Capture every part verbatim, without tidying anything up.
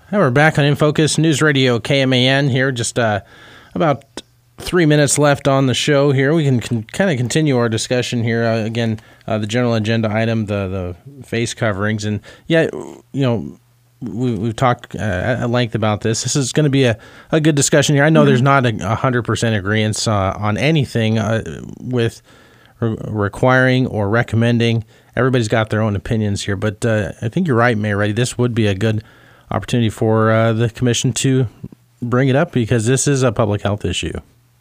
And we're back on In Focus News Radio K M A N here. Just uh, about three minutes left on the show here. We can con- kind of continue our discussion here. Uh, again, uh, the general agenda item, the, the face coverings. And yeah, you know, we, we've talked uh, at length about this. This is going to be a, a good discussion here. I know mm-hmm. there's not a one hundred percent agreement uh, on anything uh, with re- requiring or recommending. Everybody's got their own opinions here. But uh, I think you're right, Mayor Reddy. This would be a good opportunity for uh, the commission to bring it up because this is a public health issue.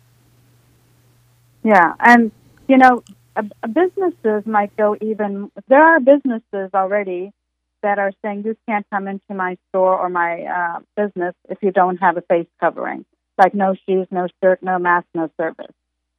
Yeah, and, you know, uh, businesses might go even, there are businesses already that are saying you can't come into my store or my uh, business if you don't have a face covering, like no shoes, no shirt, no mask, no service.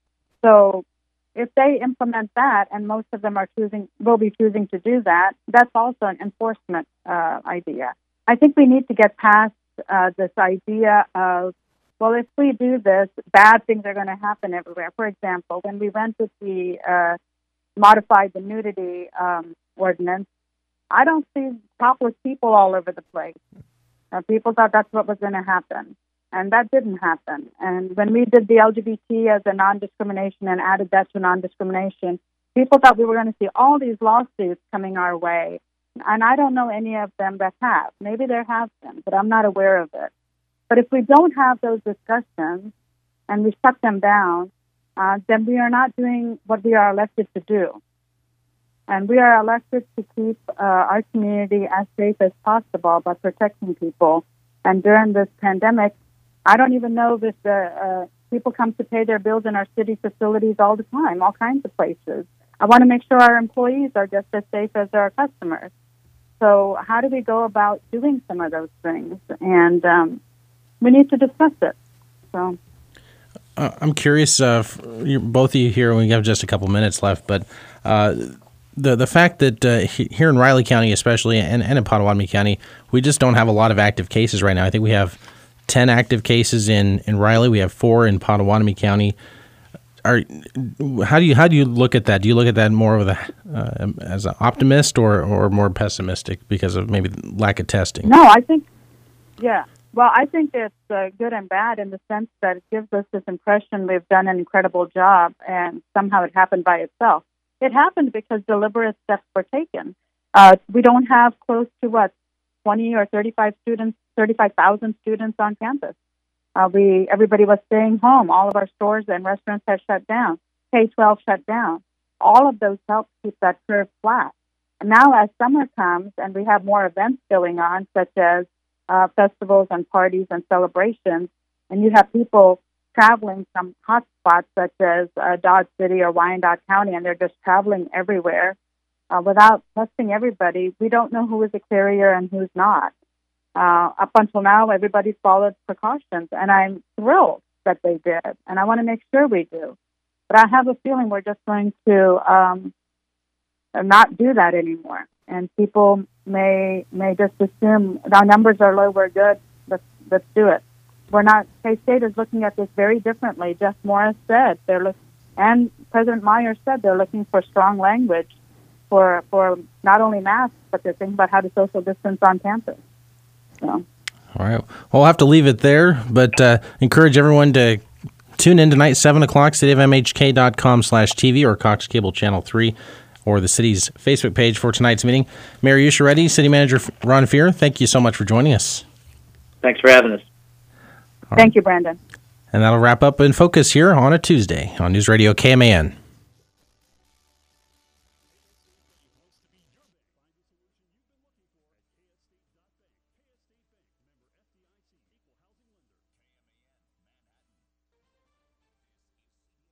So if they implement that, and most of them are choosing, will be choosing to do that, that's also an enforcement uh, idea. I think we need to get past uh, this idea of, well, if we do this, bad things are going to happen everywhere. For example, when we went with the uh, modified the nudity um, ordinance, I don't see topless people all over the place. Uh, people thought that's what was going to happen, and that didn't happen. And when we did the L G B T as a non-discrimination and added that to non-discrimination, people thought we were going to see all these lawsuits coming our way. And I don't know any of them that have. Maybe there have been, but I'm not aware of it. But if we don't have those discussions and we shut them down, uh, then we are not doing what we are elected to do. And we are elected to keep uh, our community as safe as possible by protecting people. And during this pandemic, I don't even know if the uh, people come to pay their bills in our city facilities all the time, all kinds of places. I want to make sure our employees are just as safe as our customers. So how do we go about doing some of those things? And um, we need to discuss it. So, uh, I'm curious, uh, both of you here, we have just a couple minutes left, but uh, the the fact that uh, here in Riley County especially, and, and in Pottawatomie County, we just don't have a lot of active cases right now. I think we have ten active cases in, in Riley. We have four in Pottawatomie County. Are, how do you how do you look at that? Do you look at that more with a, uh, as an optimist or, or more pessimistic because of maybe lack of testing? No, I think, yeah. Well, I think it's uh, good and bad in the sense that it gives us this impression we've done an incredible job and somehow it happened by itself. It happened because deliberate steps were taken. Uh, we don't have close to, what, twenty or thirty-five students, thirty-five thousand students on campus. Uh, we everybody was staying home. All of our stores and restaurants have shut down. K twelve shut down. All of those help keep that curve flat. And now as summer comes and we have more events going on, such as uh, festivals and parties and celebrations, and you have people traveling from hotspots such as uh, Dodge City or Wyandotte County, and they're just traveling everywhere uh, without testing everybody, we don't know who is a carrier and who's not. Uh, up until now, everybody followed precautions, and I'm thrilled that they did, and I want to make sure we do. But I have a feeling we're just going to um, not do that anymore, and people may may just assume our numbers are low, we're good, let's, let's do it. We're not, K-State is looking at this very differently. Jeff Morris said, they're look, and President Myers said they're looking for strong language for, for not only masks, but they're thinking about how to social distance on campus. So. All right. Well, we'll have to leave it there, but uh, encourage everyone to tune in tonight, seven o'clock, city of m h k dot com slash t v or Cox Cable Channel three or the city's Facebook page for tonight's meeting. Mayor Yusha Reddy, City Manager Ron Fear, thank you so much for joining us. Thanks for having us. All Thank right. you, Brandon. And that'll wrap up In Focus here on a Tuesday on News Radio K M A N.